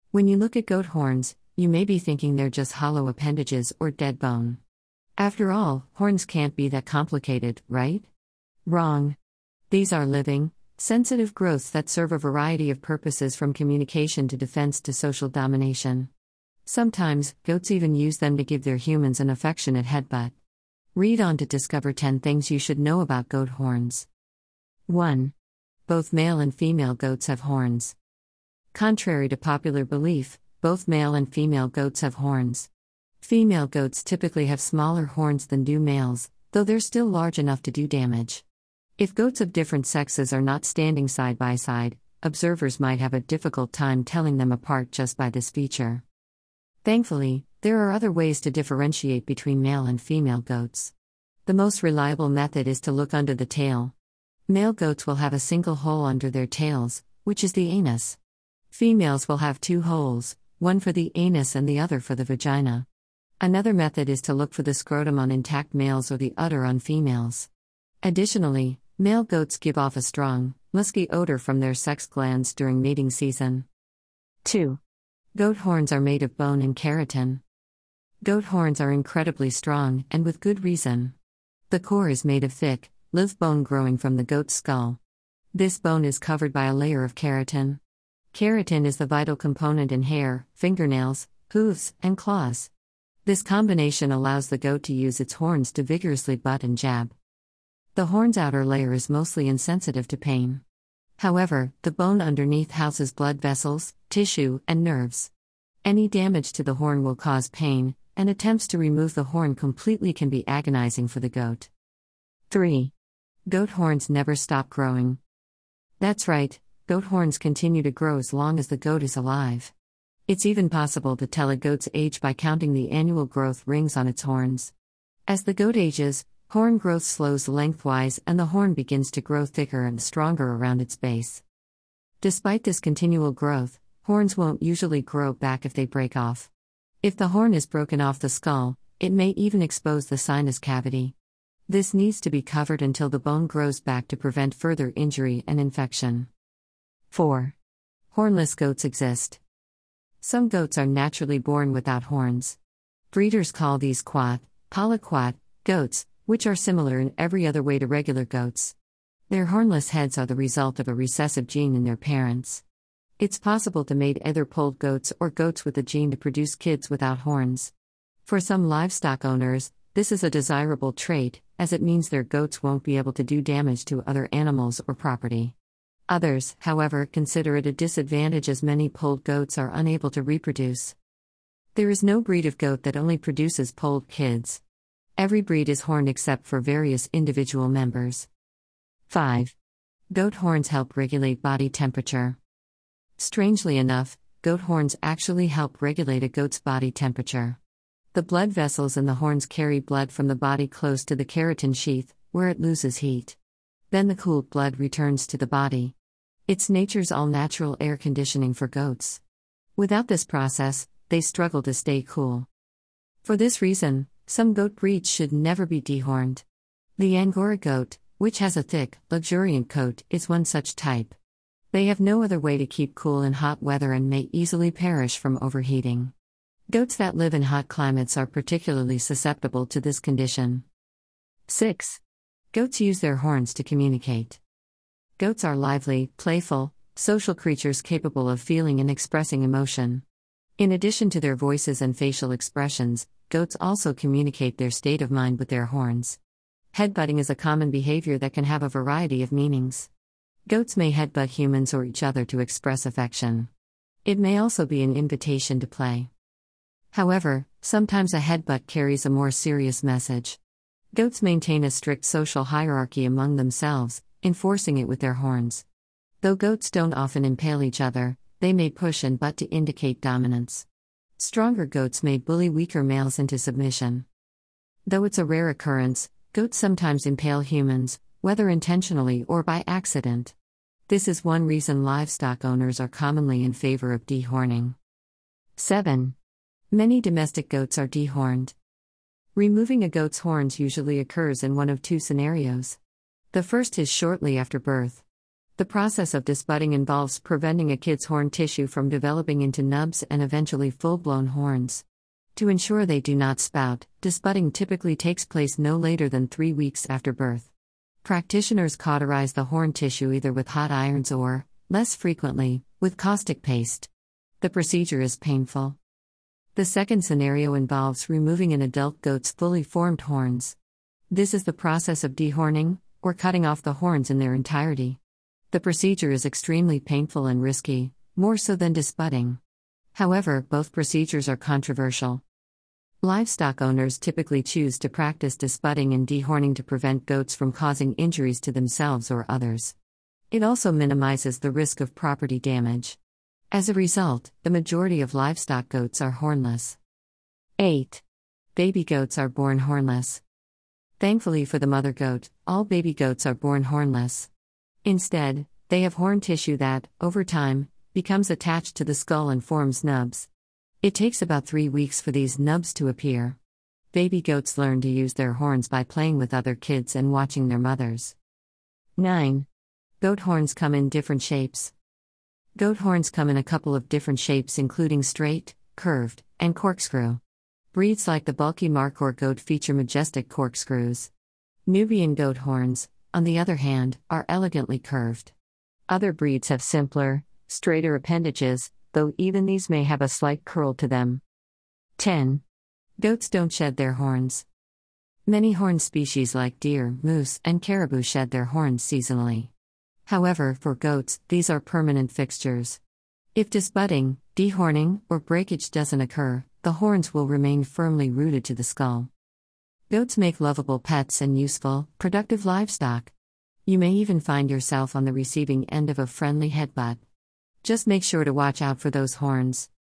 When you look at goat horns, you may be thinking they're just hollow appendages or dead bone. After all, horns can't be that complicated, right? Wrong. These are living, sensitive growths that serve a variety of purposes from communication to defense to social domination. Sometimes, goats even use them to give their humans an affectionate headbutt. Read on to discover 10 things you should know about goat horns. 1. Both male and female goats have horns. Contrary to popular belief, both male and female goats have horns. Female goats typically have smaller horns than do males, though they're still large enough to do damage. If goats of different sexes are not standing side by side, observers might have a difficult time telling them apart just by this feature. Thankfully, there are other ways to differentiate between male and female goats. The most reliable method is to look under the tail. Male goats will have a single hole under their tails, which is the anus. Females will have 2 holes, one for the anus and the other for the vagina. Another method is to look for the scrotum on intact males or the udder on females. Additionally, male goats give off a strong, musky odor from their sex glands during mating season. 2. Goat horns are made of bone and keratin. Goat horns are incredibly strong, and with good reason. The core is made of thick, lithe bone growing from the goat's skull. This bone is covered by a layer of keratin. Keratin is the vital component in hair, fingernails, hooves, and claws. This combination allows the goat to use its horns to vigorously butt and jab. The horn's outer layer is mostly insensitive to pain. However, the bone underneath houses blood vessels, tissue, and nerves. Any damage to the horn will cause pain, and attempts to remove the horn completely can be agonizing for the goat. 3. Goat horns never stop growing. That's right, goat horns continue to grow as long as the goat is alive. It's even possible to tell a goat's age by counting the annual growth rings on its horns. As the goat ages, horn growth slows lengthwise and the horn begins to grow thicker and stronger around its base. Despite this continual growth, horns won't usually grow back if they break off. If the horn is broken off the skull, it may even expose the sinus cavity. This needs to be covered until the bone grows back to prevent further injury and infection. 4. Hornless goats exist. Some goats are naturally born without horns. Breeders call these quat, polyquat, goats, which are similar in every other way to regular goats. Their hornless heads are the result of a recessive gene in their parents. It's possible to mate either polled goats or goats with a gene to produce kids without horns. For some livestock owners, this is a desirable trait, as it means their goats won't be able to do damage to other animals or property. Others, however, consider it a disadvantage as many polled goats are unable to reproduce. There is no breed of goat that only produces polled kids. Every breed is horned except for various individual members. 5. Goat horns help regulate body temperature. Strangely enough, goat horns actually help regulate a goat's body temperature. The blood vessels in the horns carry blood from the body close to the keratin sheath, where it loses heat. Then the cooled blood returns to the body. It's nature's all-natural air conditioning for goats. Without this process, they struggle to stay cool. For this reason, some goat breeds should never be dehorned. The Angora goat, which has a thick, luxuriant coat, is one such type. They have no other way to keep cool in hot weather and may easily perish from overheating. Goats that live in hot climates are particularly susceptible to this condition. 6. Goats use their horns to communicate. Goats are lively, playful, social creatures capable of feeling and expressing emotion. In addition to their voices and facial expressions, goats also communicate their state of mind with their horns. Headbutting is a common behavior that can have a variety of meanings. Goats may headbutt humans or each other to express affection. It may also be an invitation to play. However, sometimes a headbutt carries a more serious message. Goats maintain a strict social hierarchy among themselves, enforcing it with their horns. Though goats don't often impale each other, they may push and butt to indicate dominance. Stronger goats may bully weaker males into submission. Though it's a rare occurrence, goats sometimes impale humans, whether intentionally or by accident. This is one reason livestock owners are commonly in favor of dehorning. 7. Many domestic goats are dehorned. Removing a goat's horns usually occurs in one of 2 scenarios. The first is shortly after birth. The process of disbudding involves preventing a kid's horn tissue from developing into nubs and eventually full-blown horns. To ensure they do not spout, disbudding typically takes place no later than 3 weeks after birth. Practitioners cauterize the horn tissue either with hot irons or, less frequently, with caustic paste. The procedure is painful. The second scenario involves removing an adult goat's fully formed horns. This is the process of dehorning, or cutting off the horns in their entirety. The procedure is extremely painful and risky, more so than disbudding. However, both procedures are controversial. Livestock owners typically choose to practice disbudding and dehorning to prevent goats from causing injuries to themselves or others. It also minimizes the risk of property damage. As a result, the majority of livestock goats are hornless. 8. Baby goats are born hornless. Thankfully for the mother goat, all baby goats are born hornless. Instead, they have horn tissue that, over time, becomes attached to the skull and forms nubs. It takes about 3 weeks for these nubs to appear. Baby goats learn to use their horns by playing with other kids and watching their mothers. 9. Goat horns come in different shapes. Goat horns come in a couple of different shapes, including straight, curved, and corkscrew. Breeds like the bulky Markhor goat feature majestic corkscrews. Nubian goat horns, on the other hand, are elegantly curved. Other breeds have simpler, straighter appendages, though even these may have a slight curl to them. 10. Goats don't shed their horns. Many horned species like deer, moose, and caribou shed their horns seasonally. However, for goats, these are permanent fixtures. If disbudding, dehorning, or breakage doesn't occur, the horns will remain firmly rooted to the skull. Goats make lovable pets and useful, productive livestock. You may even find yourself on the receiving end of a friendly headbutt. Just make sure to watch out for those horns.